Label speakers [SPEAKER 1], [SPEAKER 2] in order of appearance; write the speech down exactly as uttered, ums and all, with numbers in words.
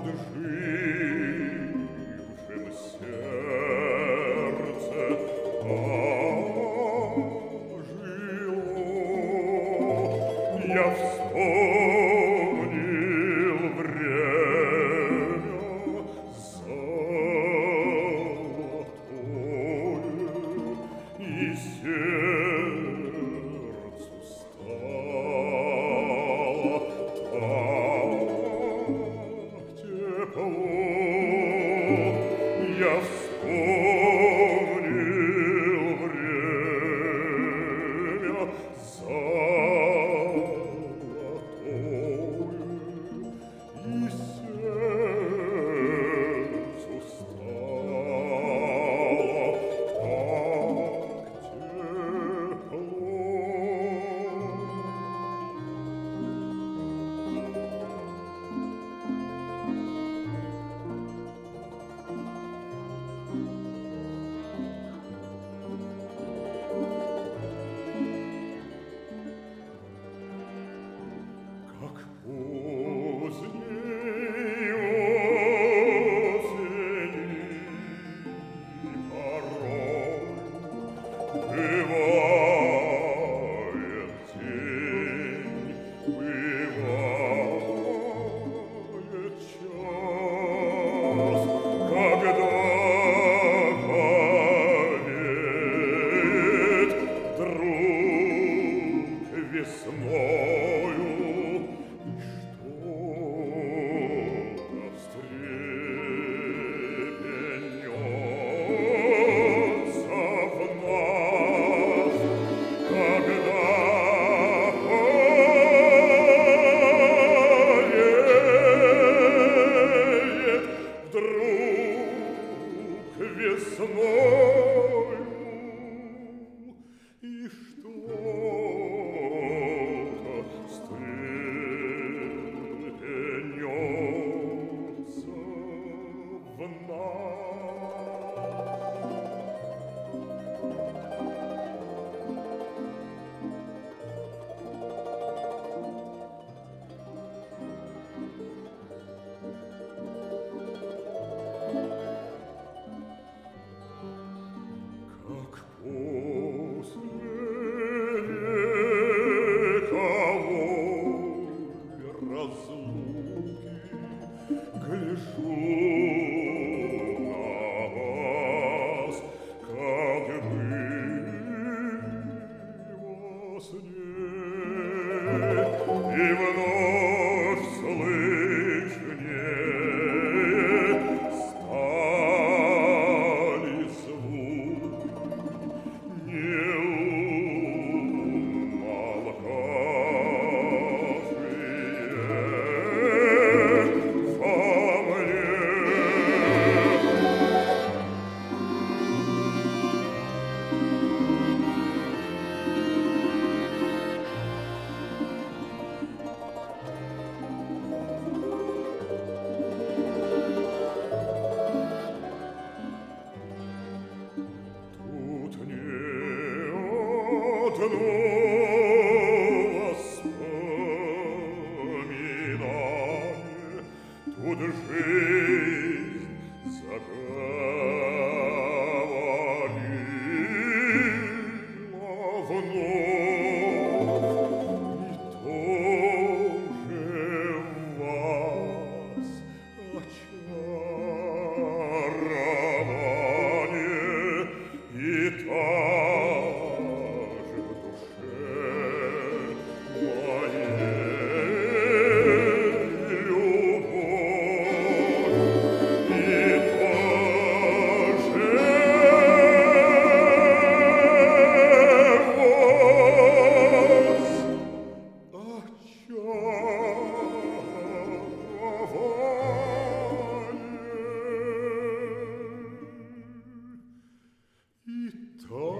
[SPEAKER 1] ожившем сердце ожило. Я вспомнил время золотое, и сердцу стало так тепло. Я вспомнил время золотое, и сердцу стало так тепло. Как поздней осени порой бывает день, бывает час, когда повеет вдруг весною, и что-то встрепенется в нас, когда повеет вдруг весною, и что-то встрепенется в нас. Как после вековой разлуки гляжу на вас, как бы во сне, и вновь слышу не стали звуки, не умолкавшие во мне. Тут не одно воспоминание, тут жизнь заговорила вновь, и тоже в вас очарование, и та же в душе моей любовь, и та же в вас очарование, и та